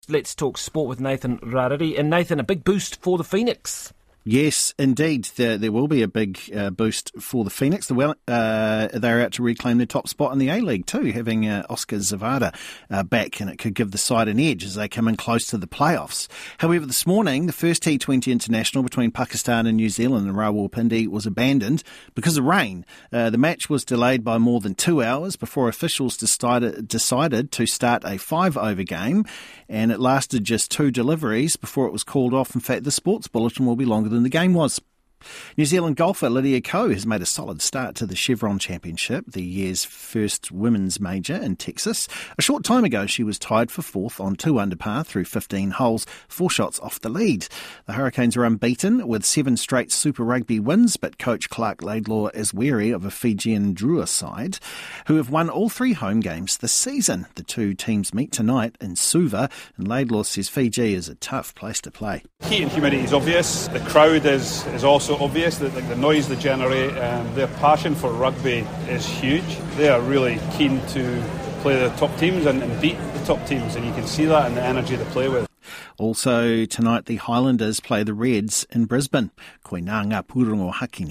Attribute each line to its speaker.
Speaker 1: Let's talk sport with Nathan Rariri. And Nathan, a big boost for the Phoenix.
Speaker 2: Yes, indeed. There will be a big boost for the Phoenix. They're out to reclaim their top spot in the A-League too, having Oscar Zavada back, and it could give the side an edge as they come in close to the playoffs. However, this morning, the first T20 international between Pakistan and New Zealand in Rawalpindi was abandoned because of rain. The match was delayed by more than 2 hours before officials decided to start a 5-over game, and it lasted just 2 deliveries before it was called off. In fact, the sports bulletin will be longer than the game was. New Zealand golfer Lydia Ko has made a solid start to the Chevron Championship, the year's first women's major in Texas. A short time ago, she was tied for fourth on 2 under par through 15 holes, 4 shots off the lead. The Hurricanes are unbeaten with 7 straight Super Rugby wins, but coach Clark Laidlaw is wary of a Fijian Drua side, who have won all 3 home games this season. The 2 teams meet tonight in Suva, and Laidlaw says Fiji is a tough place to play.
Speaker 3: Heat and humidity is obvious. The crowd is also obvious, that the noise they generate, their passion for rugby is huge. They are really keen to play the top teams and beat the top teams, and you can see that in the energy they play with.
Speaker 2: Also tonight, the Highlanders play the Reds in Brisbane. Koinanga Pūrongo Hakine.